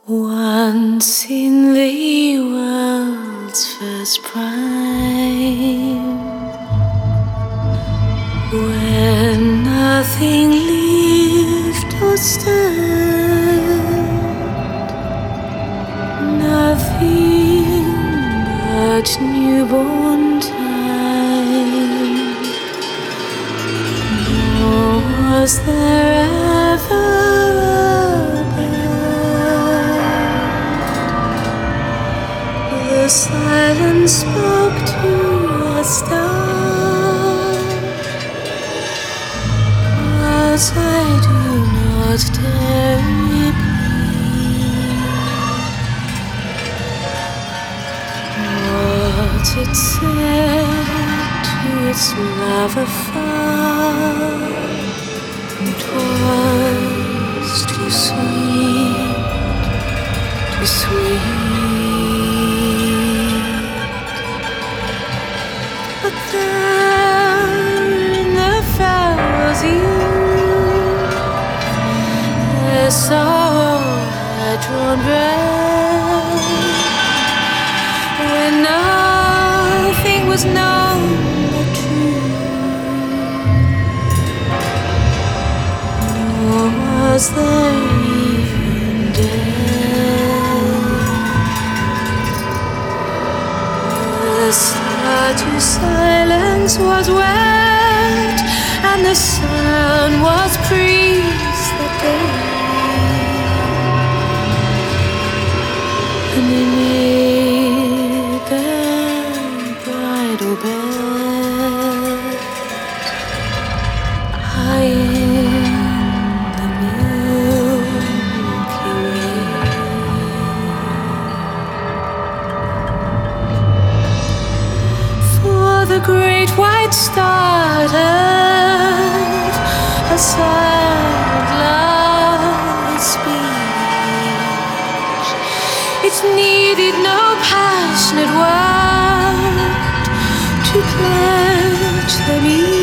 Once in the world's first prime, when nothing lived or stirred, nothing but newborn time, nor was there ever a bird. The silence spoke to a star, but I do not dare repeat what it said to its love afar. It was too sweet, too sweet. But there in the frozen youth, their sorrow had drawn breath, when nothing was known but truth, nor was there even death. The statue silence was wet, and the sun was priest that day, and they made their bridal bed high in the Milky Way. For the great white started a silent love speech. It needed no passionate word to pledge them each.